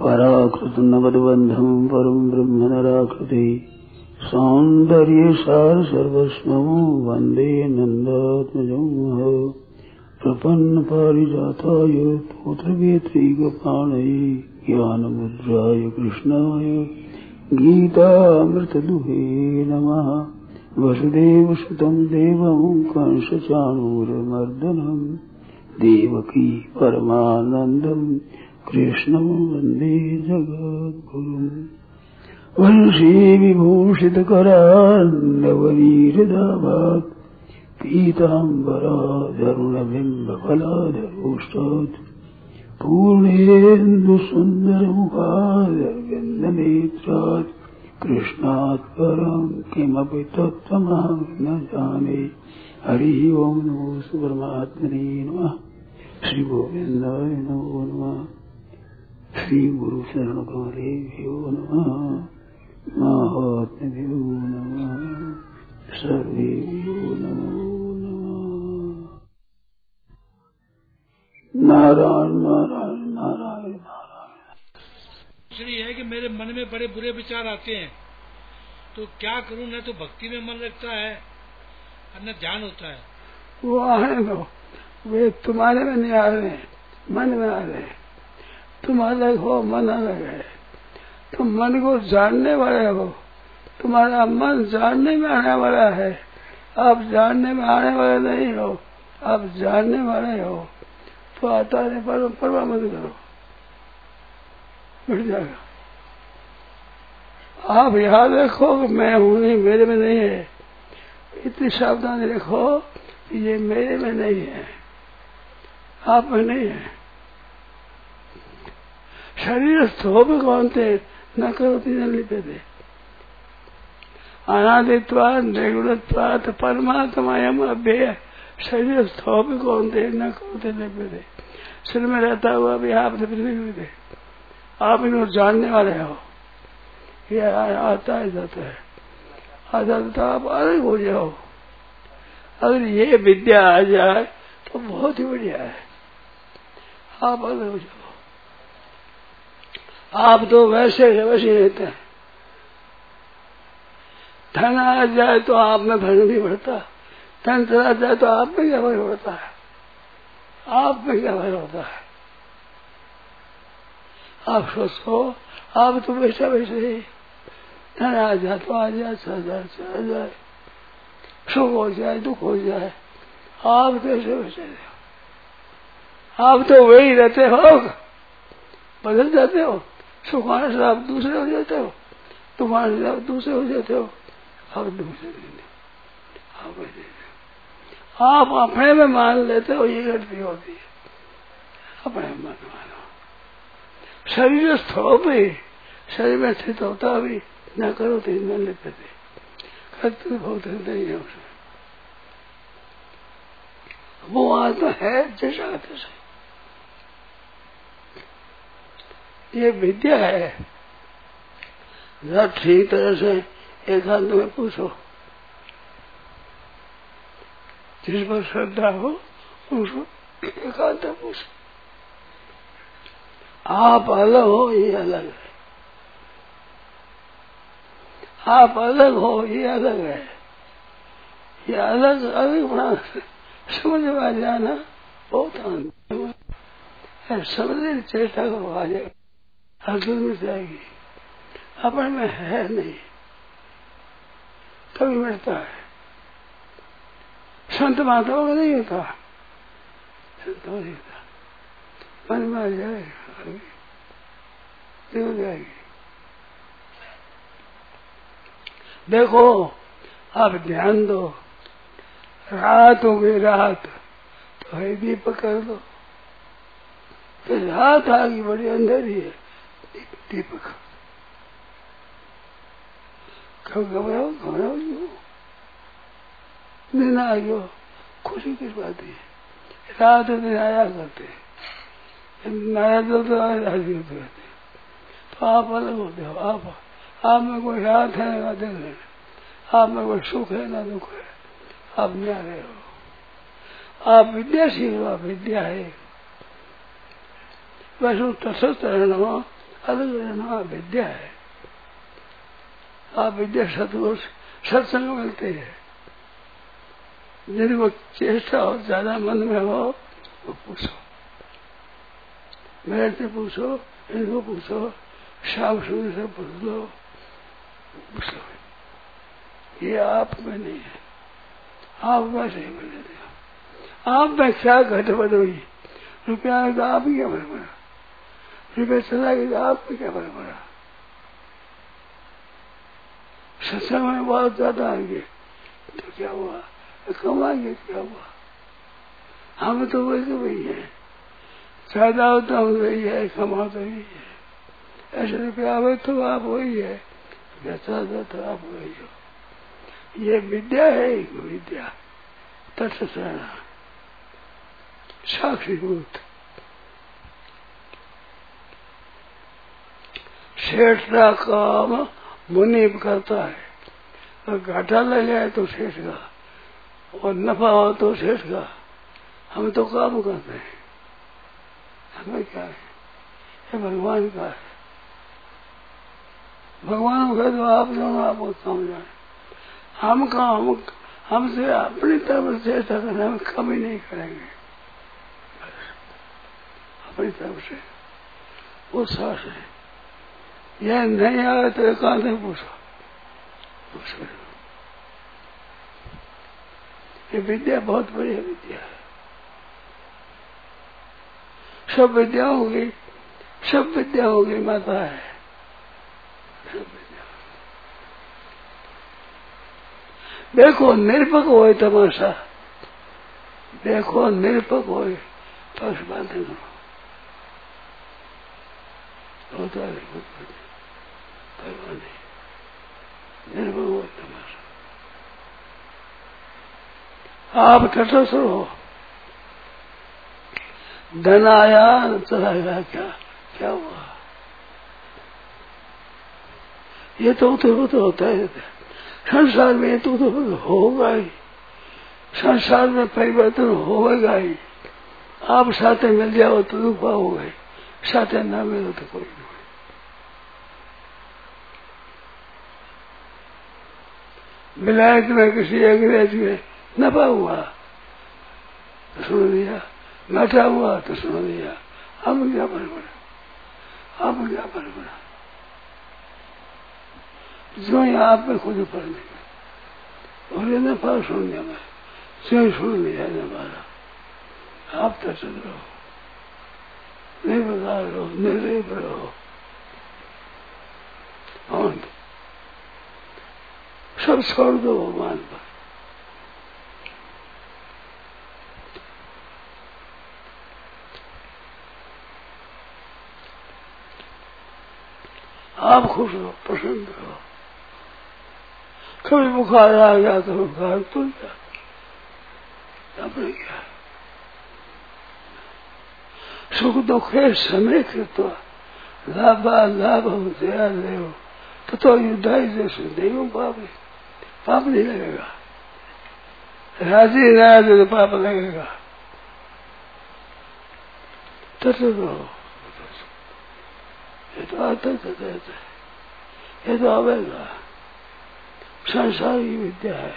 पराकृत नवद्बंधम परम ब्रह्म नराकृति सौंदर्य सार सर्वस्वं वंदे नंदात्मजं प्रपन्न पारिजाताय तोत्रवेत्रैकपाणये ज्ञानमुद्राय कृष्णाय गीतामृतदुहे नमः। वसुदेवसुतं देवं कंसचाणूरमर्दनं देवकी परमानन्दं कृष्णं वन्दे जगद्गुरुम्। वंशी विभूषितकरान्नवनीरदाभात् पीताम्बराधरुणबिम्बफलाधरोष्टात् पूर्णेन्दुसुन्दरमुखादरविन्दनेत्रात् कृष्णात् परं किमपि तत्त्वमहं न जाने। हरि ओं नमो परमात्मने नमः। श्री गोविन्दाय नमो नमः। श्री गुरु शरण कमलेभ्यो नमः। महात्म्यो नमः। सर्वेभ्यो नमो नमः। नारायण नारायण नारायण नारायण। इसलिए है कि मेरे मन में बड़े बुरे विचार आते हैं तो क्या करूं, न तो भक्ति में मन लगता है और न ध्यान होता है। वो आने दो, वे तुम्हारे में नहीं आ रहे, मन में आ रहे। तुम अलग हो, मन अलग है। तुम मन को जानने वाले हो, तुम्हारा मन जानने में आने वाला है। आप जानने में आने वाले नहीं हो, आप जानने वाले हो। तो आता है परवाह मत करो, मिट जाएगा। आप याद रखो कि मैं हूं नहीं, मेरे में नहीं है। इतनी सावधानी रखो कि ये मेरे में नहीं है, आप में नहीं है। शरीर स्थोभ कौन थे न करोति न लिप्यते। अनादित्वात् निर्गुणत्वात् परमात्मायम् अव्यय। शरीर स्थोभ कौन थे न करोति न लिप्यते। सिर में रहता हुआ भी आप पृथ्वी में थे। आप इनको जानने वाले हो। ये आता है जाता है, आता तो आप अलग हो जाओ। अगर ये विद्या आ जाए तो बहुत ही बढ़िया है। आप अलग हो जाओ। आप तो वैसे वैसे रहते हैं। धन आ जाए तो आप में भय नहीं बढ़ता, धन चला जाए तो आप में क्या भय बढ़ता है, आप में क्या भय होता है। आप सोचो, आप तो वैसा वैसे ही। धन आ जाए तो आ जाए, चला जाए चला जाए, सुख हो जाए दुख हो जाए, आप तो ऐसे वैसे आप तो वही रहते हो, बदल जाते हो। सुख आने से आप दूसरे हो जाते हो, तुम आने से आप दूसरे हो जाते हो। आप दूसरे नहीं, आप अपने में मान लेते हो, ये गलती होती है। अपने में मानो। शरीर स्थो भी, शरीर में स्थित होता भी न करो तो न लिपते करते बहुत नहीं है उसमें। वो आत्मा है जैसा तैसा। ये विद्या है। जरा ठीक तरह से एकांत में पूछो, जिस पर श्रद्धा हो उसको एकांत में पूछो। आप अलग हो, ये अलग है। आप अलग हो, ये अलग है। ये अलग अलग बना समझ में आ जाना बहुत आनंद है। समझने की चेष्टा करो, आ जाएगा, हल्की मिट जाएगी। अपने में है नहीं, कभी मिटता है। संत महात्मा का नहीं होता, संत नहीं होता। मन में आ जाएगा, हो जाएगी। देखो, आप ध्यान दो। रात हो गई, रात तो है दीपक कर दो। तो रात आ गई, बड़ी अंधेरी है, दीपक। कब घबराओ घबराओ क्यों? दिन आ गयो, खुशी की बात है। रात दिन आया करते, नया तो हाजिर होते रहते। तो आप अलग होते हो। आप में कोई रात है ना दिन है, आप में कोई सुख है ना दुख है। आप न्यारे हो, आप विद्या सीख लो, आप विद्या है। वैसे तटस्थ रहना, अलग रहना विद्या है। आप विद्या सत्संग मिलते है। जिनको चेष्टा हो ज्यादा मन में हो वो पूछो, मेरे से पूछो, इनको पूछो, श्याम सूर्य से पूछ लो, पूछ लो। ये आप में नहीं है, आप वैसे ही बने थे। आप में क्या घटबढ़ हुई? रुपया है तो आप ही क्या फर्क पड़ा? रुपया चला गया तो आप में क्या फर्क पड़ा? सत्संग में बहुत ज्यादा आएंगे तो क्या हुआ? कमाएंगे क्या हुआ? हम तो वही वही है, ज्यादा होता हम वही है, कमा तो वही है। ऐसे रुपया आवे तो आप वही है, ज्यादा तो आप वही हो। ये विद्या है, एक विद्या तटस्थ रहना, साक्षीभूत। शेष का काम मुनि करता है, और घाटा लग जाए तो शेष का, और नफा हो तो शेष का। हम तो काम करते हैं, हमें क्या है? ये भगवान का है। भगवान का तो आप दोनों आपको काम जाने। हम काम हमसे अपनी तरफ से चेष्टा करना, हम कमी नहीं करेंगे। अपनी तरफ से वो सास है। यह नहीं आए तो एकांत में पूछो। ये विद्या बहुत बड़ी विद्या है। सब विद्या होगी, सब विद्या होगी माता है, सब विद्या। देखो निरपक हो तमाशा, देखो निरपक हो पक्षपात करो, होता है निरपक हो तमाशा। आप तटस्थ हो, धन आया चला गया, क्या हुआ? ये तो होता है संसार में, तो होगा ही, संसार में परिवर्तन होगा ही। आप साथे मिल जाओ तो दुख होगा ही, साथे ना मिलो तो कोई नहीं। विलायत में किसी अंग्रेज में नफा हुआ तो सुन लिया, घाटा हुआ तो सुन लिया। अब क्या फर्क पड़ा? अब क्या फर्क पड़ा? जो यहाँ आप में खुद फर्क नहीं पड़ा, और ये नफा सुन लिया, मैं स्वयं सुन लिया हमारा। आप तो चल रहो, नहीं बता रहो, निर्लेप रहो, और सब छोड़ दो भगवान पर। आप खुश हो, प्रसन्न हो। कभी बुखार आ गया तो बुखार तुल गया, अपने क्या? सुख दुख है समय कृत्वा लाभा लाभ दया देव तो युद्धाई जैसे देव पाप नहीं लगेगा। राजी नाराज तो पाप लगेगा। तो ये तो आता है, ये तो आवेगा। संसार की विद्या है।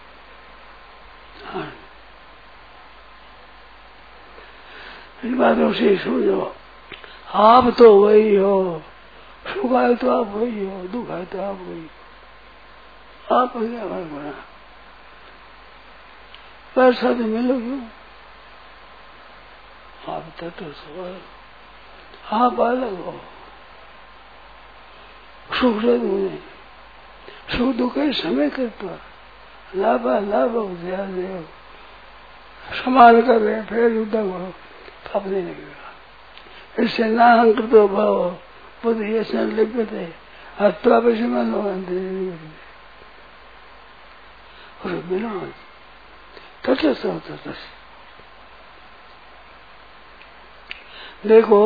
हाँ, इस बातों से समझो, आप तो वही हो, सुख आए तो आप वही हो, दुख आए तो आप वही हो। आप क्या फर्क पड़ा? पैसा तो मिलो क्यों? आप तटस्थ हो, आप अलग हो। सुख से नहीं, सुख दुख समय करता लाभ लाभ हो, समान कर रहे फिर युद्ध करो, पाप नहीं लगेगा। इससे ना अंकृत भाव बुद्ध ये संलिप्त है, हत्या पे से मन और बिना तटस्थ हो। तटस्थ देखो,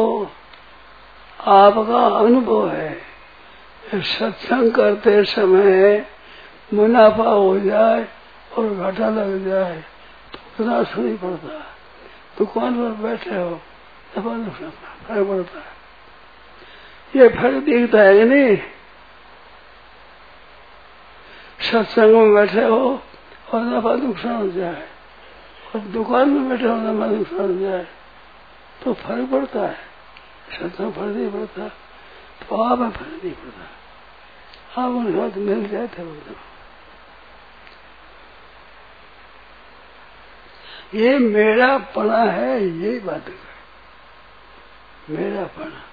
आपका अनुभव है, सत्संग करते समय मुनाफा हो जाए और घाटा लग जाए तो उतना सुनी पड़ता है। दुकान पर बैठे हो, फर्क पड़ता है। ये फर्क दिखता है कि नहीं? सत्संग में बैठे हो और नफा नुकसान हो जाए और दुकान में बैठे हो नफा नुकसान हो जाए तो फर्क पड़ता है। सत्संग फर्क नहीं पड़ता तो आप में फर्क नहीं पड़ता, आप उनके साथ मिल जाते हो। ये मेरा पना है, यही बात है, मेरा पना।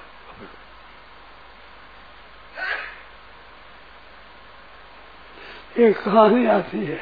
एक कहानी आती है,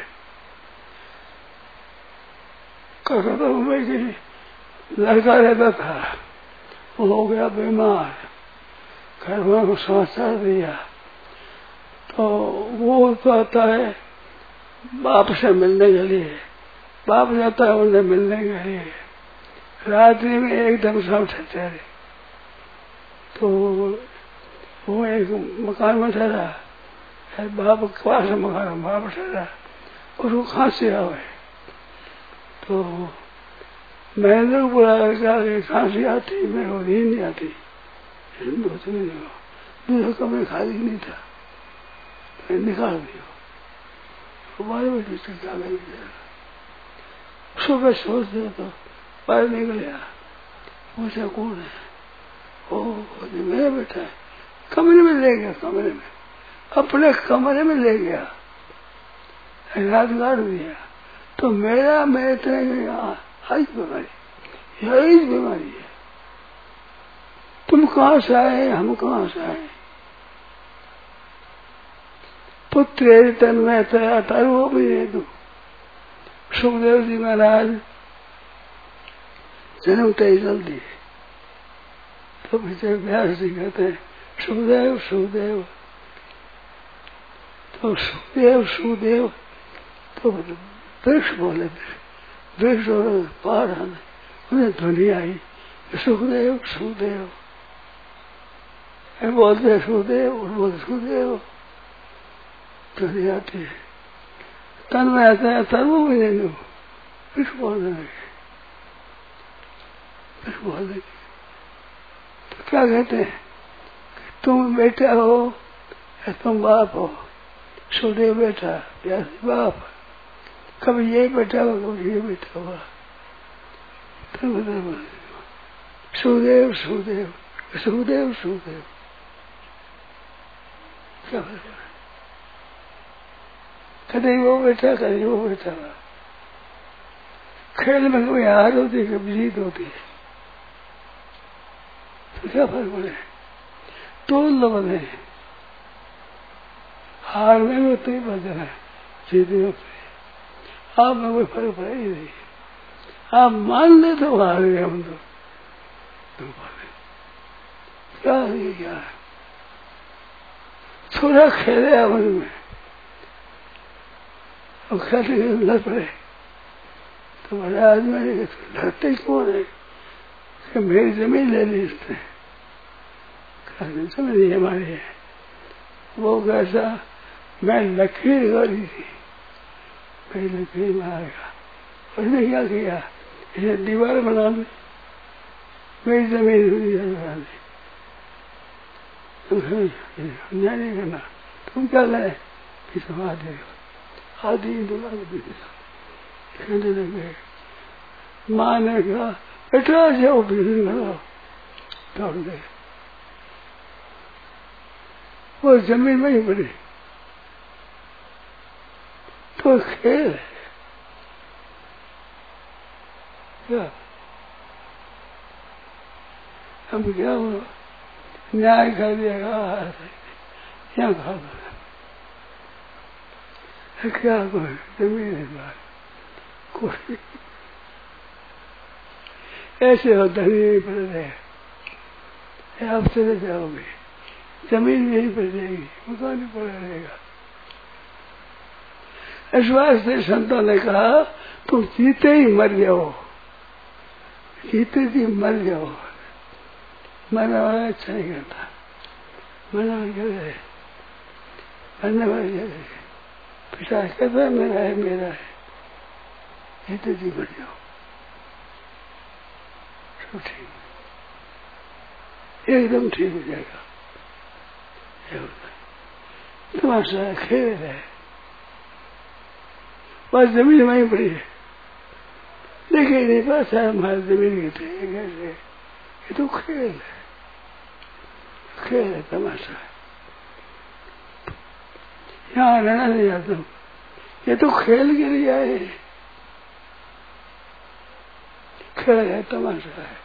कलकत्ता मुंबई की लड़का रहता था, वो हो गया बीमार, घर वालों को समाचार दिया तो वो आता है बाप से मिलने के लिए, बाप जाता है उन्हें मिलने के लिए। रात्रि में एकदम से उठे चेहरे तो वो एक मकान में ठहरा, बाप के पास मकान, बाप ठहरा, उसको खांसी आवे तो मैंने बुला कर खांसी आती, मेरे को नींद नहीं आती, दूसरा कमरे खाली नहीं था, मैंने निकाल दिया। 12 बजे तक आ गई, सुबह सोचते तो बाहर निकलिया, पूछा कौन है? ओ मेरा बेटा है। कमरे में ले गया, कमरे में, अपने कमरे में ले गया, रात गाड़ दिया। तो मेरा मैं आई बीमारी, यही बीमारी है। तुम कहाँ से आए, हम कहाँ से आए? पुत्र तन में तया तारू भी दे दू। सुखदेव जी महाराज जन्म तय जल्दी, तो विजय व्यास जी कहते हैं सुखदेव सुखदेव, तो सुखदेव सुखदेव तो वृक्ष बोले, वृक्ष और पहाड़ आने उन्हें ध्वनि आई सुखदेव सुखदेव, बोलते सुखदेव और बोलते सुखदेव, ध्वनि आती है। तन में आता है तनु भी नहीं दो, वृक्ष बोलने लगे, वृक्ष बोलने तो क्या कहते हैं? तुम बेटा हो या तुम बाप हो? सुखदेव बेटा, व्यास बाप, कभी ये बेटा हो कभी ये बेटा हुआ। सुखदेव सुखदेव सुखदेव सुखदेव, क्या कभी वो बेटा कभी वो बेटा। खेल में कभी हार होती कभी जीत होती है, तो क्या फर्क पड़े? तो बने, हार में भी तो ही बचना है, जीत में तो आप में कोई फर्क पड़े ही नहीं। आप मान ले तो हार गए हम तो क्या है, क्या है? थोड़ा खेले अमन में और खेलने के लड़ पड़े तो बड़ा आदमी लड़ते कौन है कि मेरी जमीन ले ली इसने, समझ नहीं हमारी है। वो कैसा, मैं लकीर गड़ी थी, मेरी लकीर मारेगा, उसने क्या किया, इसे दीवार बना दी, मेरी जमीन बना दी। अन्याय नहीं करना, तुम क्या लाए कि समाज आदि कहने लगे। माँ ने कहा बेटा जाओ बिजली लगाओ, दौड़ गए, वो जमीन में ही पड़ी। तो खेल है क्या, हम क्या हुआ, न्याय कर दिएगा, यहाँ खा दो, क्या कोई जमीन है बात, कोई ऐसे हो धनी नहीं पड़ रहे, आप चले जाओगे, जमीन यही पड़ जाएगी, मकान ही पड़ा रहेगा। इस वास्ते संतों ने कहा तुम जीते ही मर जाओ, जीते ही मर जाओ, मरने वाला अच्छा नहीं करता, मरने वाले मरने वाले पिता कहता है मेरा है मेरा है, जीते जी मर जाओ, सब ठीक। एकदम ठीक हो जाएगा। तमाशा खेल है, बस जमीन वहीं पड़ी है, लेकिन नहीं पास है हमारी जमीन कहते हैं कैसे, ये तो खेल है, खेल है, तमाशा है। यहाँ रहना नहीं आता हूँ, ये तो खेल के लिए आए, खेल है, तमाशा है।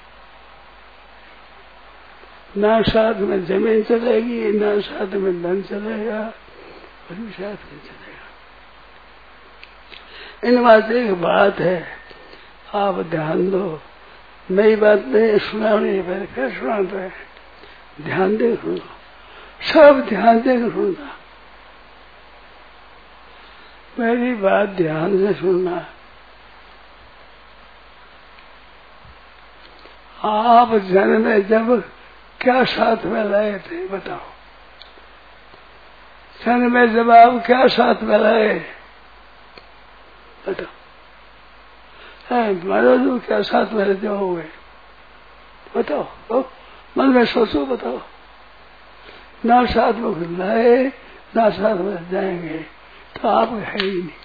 ना साथ में जमीन चलेगी, ना साथ में धन चलेगा, और भी साथ में चलेगा। इन बात एक बात है, आप ध्यान दो, नई बात नहीं सुनानी है, फिर सुनाते हैं, ध्यान दे सुनो, सब ध्यान दे सुनना, मेरी बात ध्यान से सुनना। आप जन्म में जब क्या साथ में लाए थे बताओ, जन्म में जब आप क्या साथ में लाए बताओ, मरो तो क्या साथ में जाओगे बताओ, मन में सोचो बताओ, ना साथ में लाए ना साथ में जाएंगे तो आप है ही नहीं।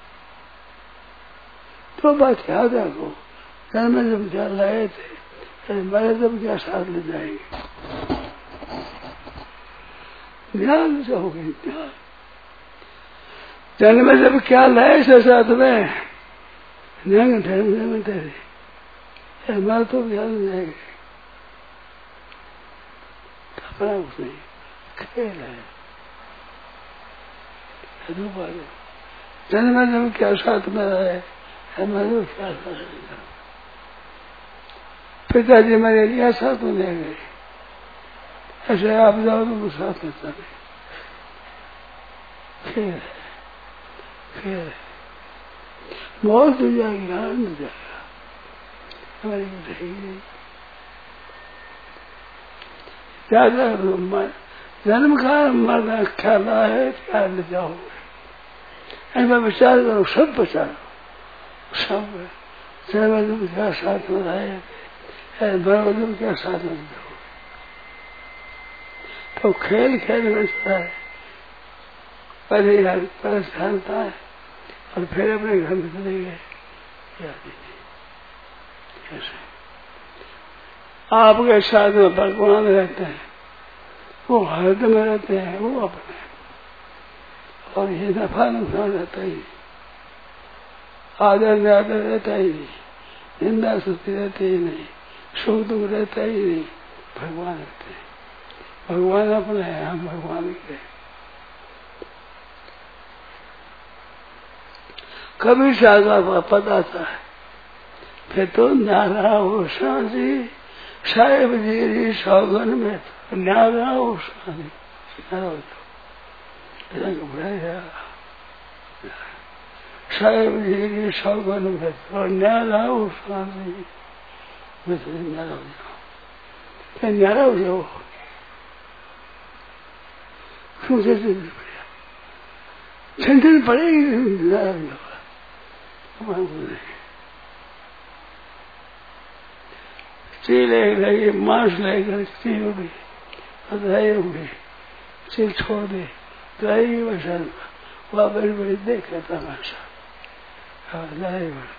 तो बात याद रखो, जन्म में जब क्या लाए थे, मरे जब क्या साथ ले जाएंगे, ध्यान से हो गई ध्यान। जन्म में जब क्या लाए थे साथ में, ध्यान में तेरे मर तो ध्यान में जाएंगे, अपना कुछ नहीं, खेल है। जन्म में जब क्या साथ में रहे, मरे क्या साथ में, पिताजी मेरे लिए साथ में ले गए, ऐसे आप जाओ तो साथ में चले, खेल खेल बहुत हो जाएगी, आनंद हो जाएगा, हमारी नहीं ज्यादा जन्म का मरना ख्याला है, क्या ले जाओगे, ऐसा विचार करो, सब विचार सब जन्म क्या साथ में रहे, बड़ों क्या साथ में जाओ, तो खेल खेल में चला है, परेशानता है, और फिर अपने घर में चले गए। ऐसे आपके साथ में भगवान रहते हैं, वो हृदय में रहते हैं, वो अपने, और ये नफा नुकसान रहता ही, आदर निरादर रहता ही नहीं, निंदा स्तुति रहती ही नहीं, सुख दुख रहता ही नहीं, भगवान रहते हैं, भगवान अपने हैं, हम भगवान के। कभी सागर पद आता है, फिर तो न्यारा हो शांति, साहेब जी सौगन में तो न्यारा हो शांति, साहेब जी सौगन में तो न्यारा हो शांति, न्यारा हो जाओ, न्यारा हो जाओ, क्यों से ठंडन पड़ेगी, न्यारा हो जाओ, चील लगे, मांस लेकर चील उड़ी, दही उड़ी, चील छोड़ दे, दही बसन, वह बड़ी बड़ी देखे तमाशा, दही बस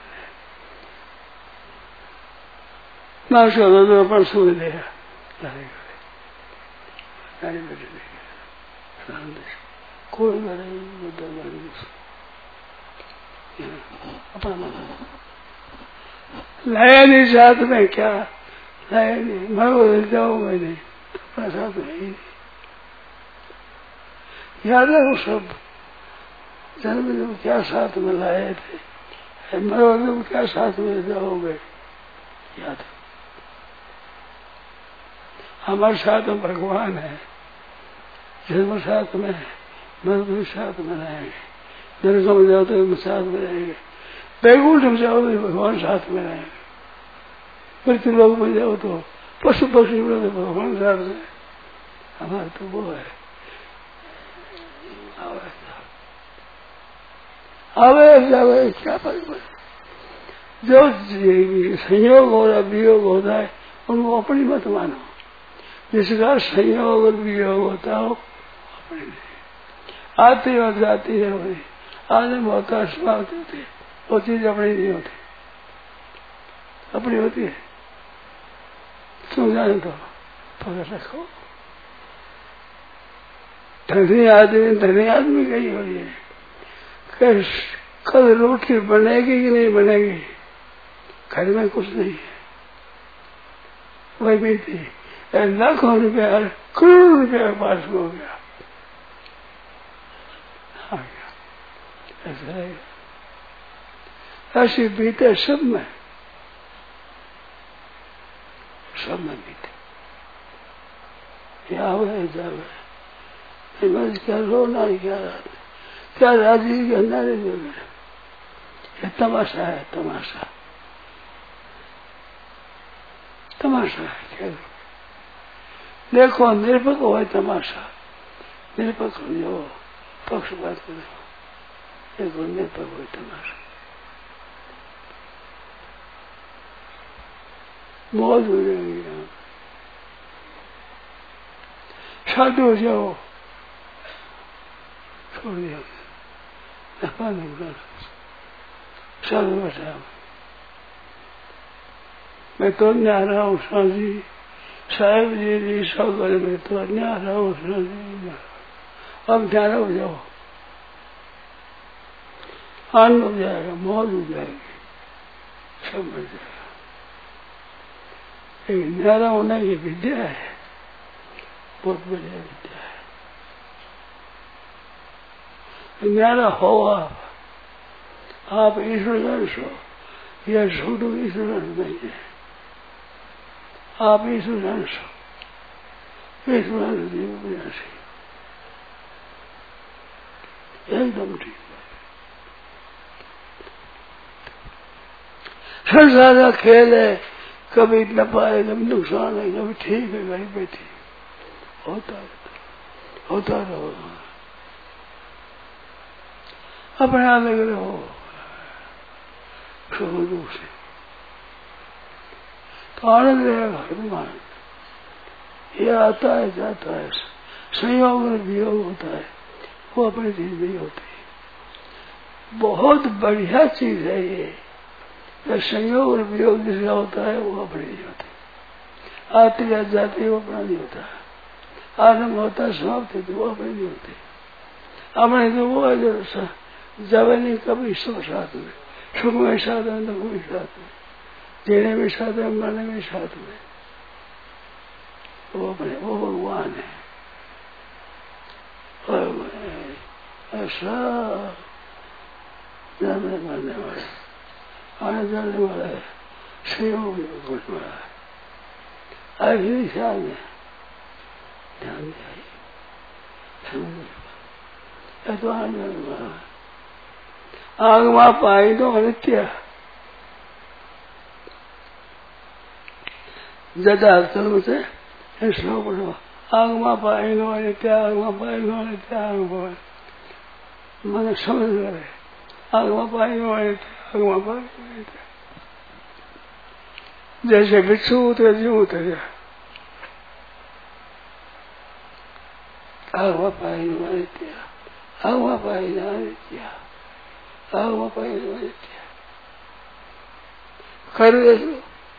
मांस का दो परसों में देगा, दही बस कोई नहीं, लाया नहीं साथ में, क्या लाया नहीं, मैं जाऊंगा नहीं, अपना साथ में ही नहीं, याद है वो सब, जन्म जब क्या साथ में लाए थे, मरो जब क्या साथ में जाओगे, याद हमारे साथ में भगवान है, जन्म साथ में, मर भी साथ में रहेंगे, नरक में जाओ तो साथ में रहेंगे, बैकुंठ में जाओ तो भगवान साथ में रहेंगे, मृत्यु लोक में जाओ तो पशु पक्षी में तो भगवान साथ में, हमारा तो वो है आवे जावे, क्या परिवर्तन, जो संयोग हो रहा वियोग होता है, उनको अपनी मत मानो, जिसका संयोग और वियोग होता हो अपने नहीं। आती और जाती है वही आदमी होता समाप्त होती है, वो चीज अपनी नहीं होती, अपनी होती है। तुम जाने तो पकड़ रखो। धनी आदमी कही हो रही है, कल रोटी बनेगी कि नहीं बनेगी, घर में कुछ नहीं है, वही बीती लाखों रुपया करोड़ रुपया पास हो गया, आ गया, ऐसा है। ऐसी बीते सब में बीते, क्या हुए जावे क्या रोना क्या राजी के अंदर ये तमाशा है, तमाशा है। क्या देखो निरपक्ष हो तमाशा, निरपक्ष हो पक्षपात करो, देखो निरपक्ष हो तमाशा, मौज हो जाएगी। साधु हो जाओ, छोड़ दिया साधु बैठा, मैं तो न्याय रहा हूँ साजी साहेब जी सब मैं तो न्याय रहा हूँ साजी, अब न्याय हो जाओ, आनंद हो जाएगा, मौज हो जाएगी, सब मिल जाएगा। न्यारा होना ये विद्या है, बहुत बढ़िया विद्या है। न्यारा हो आप ईश्वर हो, यह छोटू ईश्वर नहीं है, आप ईश्वर हो, ईश्वर विनाशी, एकदम ठीक। संसार का खेल है, कभी नफा है, कभी नुकसान है, कभी ठीक है, कभी बैठी होता रहो, अपने आप लगे रहो सुख दुख से, तो आनंद रहेगा। आनंद ये आता है जाता है, संयोग और वियोग होता है, वो अपनी चीज नहीं होती। बहुत बढ़िया चीज है ये, संयोग और वियोग जिसका होता है वो अपनी नहीं होती, आती या जाती है वो अपना नहीं होता, आरंभ होता है समाप्त होती वो अपनी नहीं होती। अपने तो वो है जो जावे नहीं कभी सब साथ में, सुख में साथ में, दुख में साथ में, जीने में साथ में, मरने में साथ में, वो अपने वो भगवान है। और ऐसा जानने मानने वाले आने जाने वाला है, संयोग कुछ वाला है, ऐसी दिशा में ध्यान दिया तो आने जाने वाला है। आगमा पाई तो अनित्य जदा चलो से श्लोक पढ़ो, आगमा पाई नो अनित्य, आगमा पाई नो अनित्य, आगमा मैंने समझ गए, आगमा पाई नो अनित्य, आगमा पाई नो अनित्य, जैसे बिच्छू उतरे जीव उतरे, आगमा पाई नो अनित्य, आगमा पाई नो अनित्य, आगमा पाई नो अनित्य, कर देखो,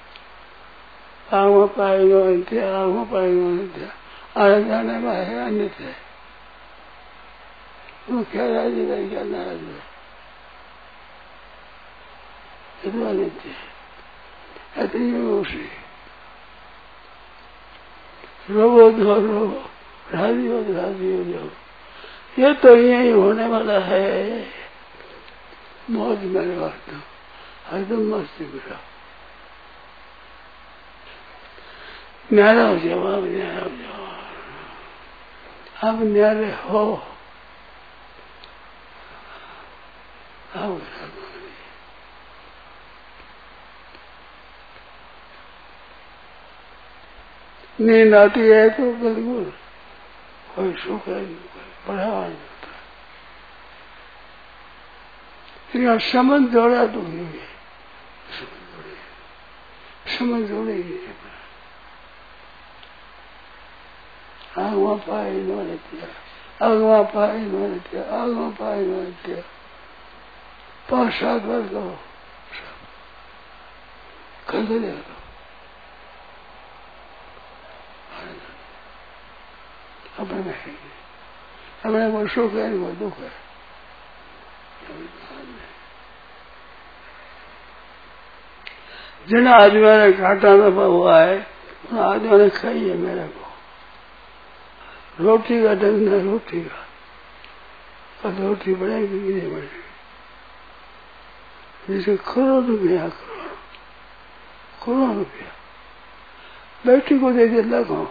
आगमा पाई नो अनित्य, आगमा पाई नो अनित्य, आने जाने में है अनित्य, वो क्या राजी नहीं, क्या नाराज है, ये तो अनित्य है, इतनी उसी रोबो धो राजी हो जाओ, ये तो यही होने वाला है, मौज मेरे वास्ते एकदम मस्ती बुरा, न्यारा हो जाओ, आप न्यारा हो जाओ, आप न्यारे हो, आप नींद आती है तो बिल्कुल कोई सुख है, बड़ा आनंद होता है। यहाँ समझ जोड़ा तो नहीं है, समझ जोड़े ही है, आगमा पाए नित्य, आगमा पाए नित्य, आगमा पाए नित्य। 5-7 बार करो, करते देखो। अपने में है, अपने वो सुख है, वो दुख है। जिन आदमियों ने घाटा दफा हुआ है उन आदमियों ने खाई है मेरे को। रोटी का ढंग है, रोटी का, और रोटी बनेगी कि नहीं बनेगी। जिसे करोड़ रुपया, करोड़ रुपया बेटी को दे दे लगाओ।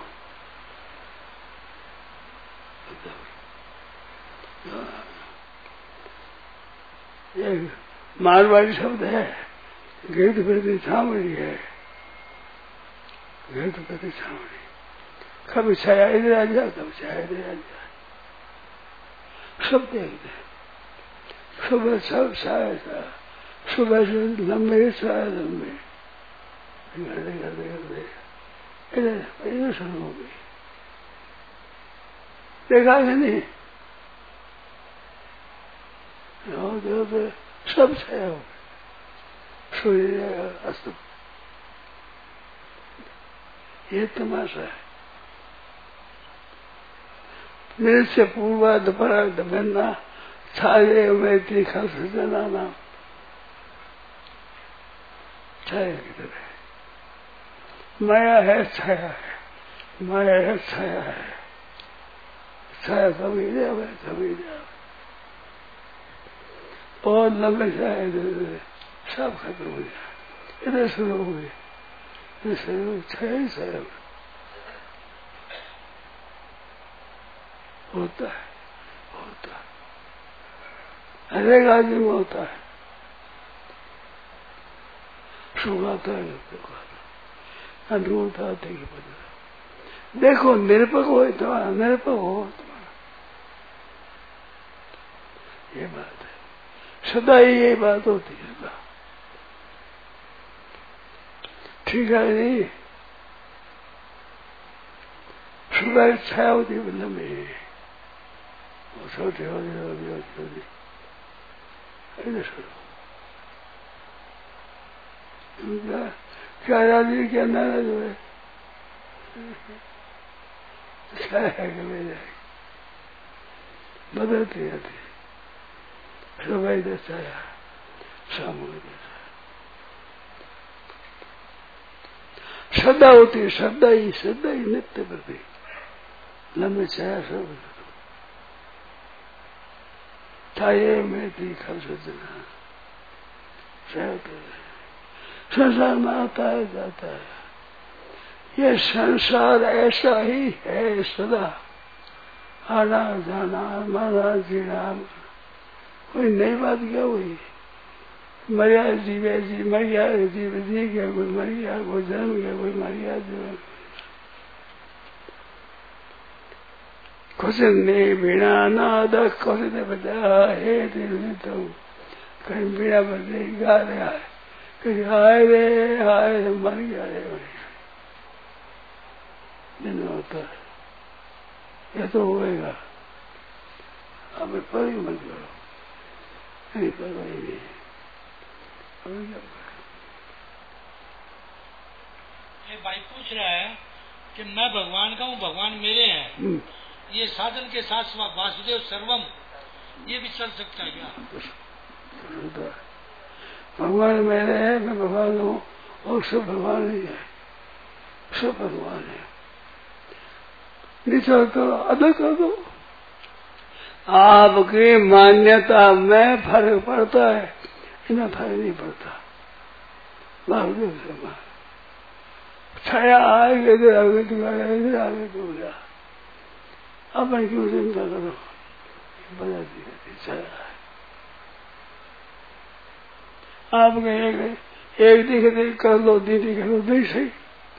ये मारवाड़ी शब्द है, घेट प्रति छावड़ी है, घेट प्रति छावड़ी। कभी छाया इधर आ जाए, कभी छाया इधर आ जाए, सब देखते। सुबह सब छाया था, सुबह से लंबे छाया लंबे, करते करते करते इधर शुरू हो गई। देखा कि नहीं? सब छाया हो गया, सूर्य अस्त। ये तमाशा है। मेरे से पूर्वा दोपहर दबना छाये में तीखा सजना नाम छाया की तरह। माया है, छाया है, माया है, छाया है। छाया कभी जावे, कभी जावे, बहुत लंबे छाया सब खत्म हो जाए। इधर शुरू हो गए, इधर शुरू छाया ही छाया होता है, होता है, हर एक आदमी में होता है। सुख आता है, दुख आता है, अनुभूत आते ही पता। देखो निरपक हो तुम्हारा, निरपक हो तुम्हारा, ये बात है। सदा ही यही बात होती है। ठीक है नहीं? सुबह छाया होती है लंबी, वो छोटी होती क्या राजी क्या नाराज हुए, छाया के ले जाएगी, बदलती रहती है। सुबह इधर छाया, शाम को इधर श्रद्धा होती है। श्रद्धा ही नित्य प्रति लंबे छाया सब छाये में तीखा सजना। संसार में आता है जाता है। ये संसार ऐसा ही है सदा, आना जाना मरना जीना। कोई नई बात क्या हुई? मरिया जीवे जी, मरिया जीव जी गया, कोई मर गया, कोई जन्म गया, कोई मर गया जीवन। कुछ ने बिना नाद कुछ ने बजा हे दिल तो कहीं बिना बजे गा रहा है, कहीं हाय रे मर गया रे। दिन होता है, ये तो होएगा। हमें पर ही मत करो, नहीं पर वही नहीं। ये भाई पूछ रहा है कि मैं भगवान का हूँ, भगवान मेरे हैं, ये साधन के साथ वासुदेव सर्वम, ये भी चल सकता है क्या? भगवान मेरे हैं, मैं भगवान हूँ, और सब भगवान नहीं है, सब भगवान है। निचल करो, अदा कर दो। आपकी मान्यता में फर्क पड़ता है, इतना फर्क नहीं पड़ता। वासुदेव सर्वम छाया आएगा, इधर आगे तुम्हारा, इधर आगे तुम जा। अपन क्यों चिंता करो, बदलती रहती छाया है। आप कहेंगे एक दिख कर लो, दीदी कर लो, नहीं सही।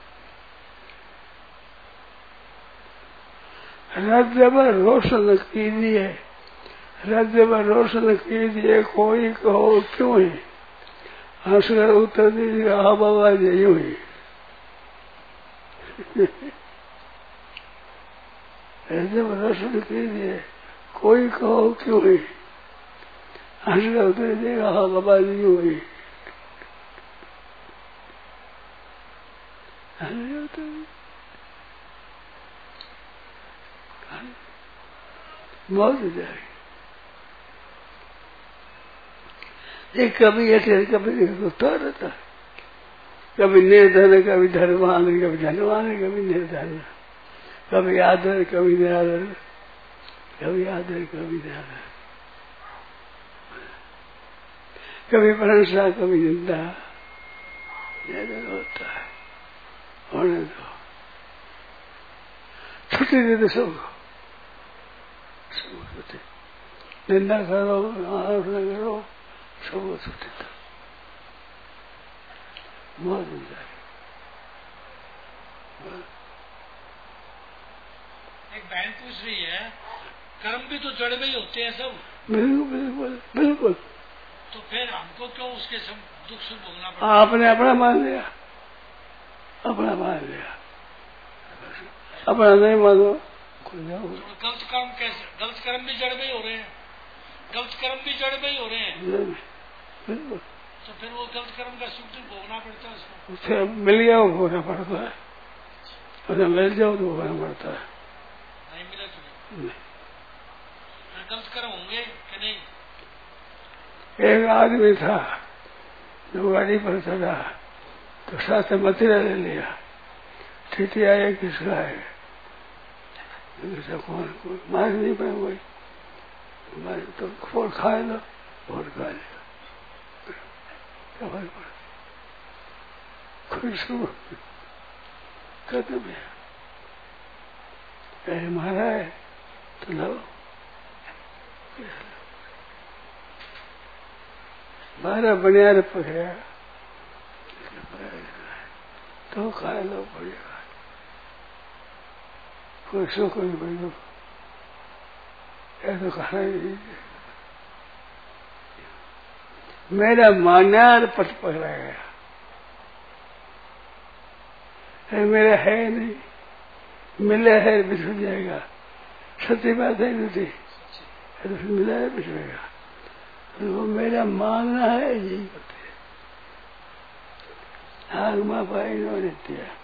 राज्य पर रोशन कीजिए, राज्य पर रोशन कीजिए, कोई कहो क्यों है? हंसकर उत्तर दीजिए, हाँ बाबा जी यूं ही। ऐसे दर्शन कीजिए, कोई कहो क्यों ही हंस उतर देगा, हाँ बाबा जी हुई मौत हो जाएगी। एक कभी ऐसे कभी होता रहता है, कभी निर्धन, कभी धर्मान, कभी धनवान, कभी निर्धन, कभी आदर, कभी निरादर, कभी आदर, कभी निरादर, कभी प्रशंसा, कभी निंदा, होता है। होने दो, छुट्टी दे दो सबको, सबको छुट्टी, निंदा करो, आलोचना करो, सबको छुट्टी दो, मौत हो जाए। एक बहन पूछ रही है, कर्म भी तो जड़ में ही होते हैं सब। बिल्कुल बिल्कुल बिल्कुल। तो फिर हमको क्यों उसके सब दुख सुख भोगना पड़ता? आपने अपना मान लिया, अपना मान लिया, अपना नहीं मानो खुल जाओ। तो गलत कर्म कैसे? गलत कर्म भी जड़ में ही हो रहे हैं, गलत कर्म भी जड़ में ही हो रहे हैं। बिल्कुल। तो फिर वो गलत कर्म का सुख दुख भोगना पड़ता है उसको। उसे मिल जाओ भोगना पड़ता है, उसे मिल जाओ तो भोगना पड़ता है। नहीं मिले तो नहीं। गलत कर्म होंगे कि नहीं? एक आदमी था जो गाड़ी पर चला तो साथ मथिरा ले लिया, ठीक आए किसका है, कौन मार नहीं पाए, वही तो फोड़ खा लो, फोड़ खा लिया, खुश खत्म है। कहे मारा है तो लो, मारा बनियार पकड़ा तो खा लो, बढ़िया, कोई सुख नहीं, कोई दुख, ऐसा खाना नहीं। मेरा मान्यार पट पकड़ा गया है, मेरा है नहीं, मिला है बिछड़ जाएगा, सच्ची बात है नहीं, तो फिर मिला है बिछड़ेगा, वो मेरा मांगना है, यही होते आग माँ पाई इन्होंने दिया।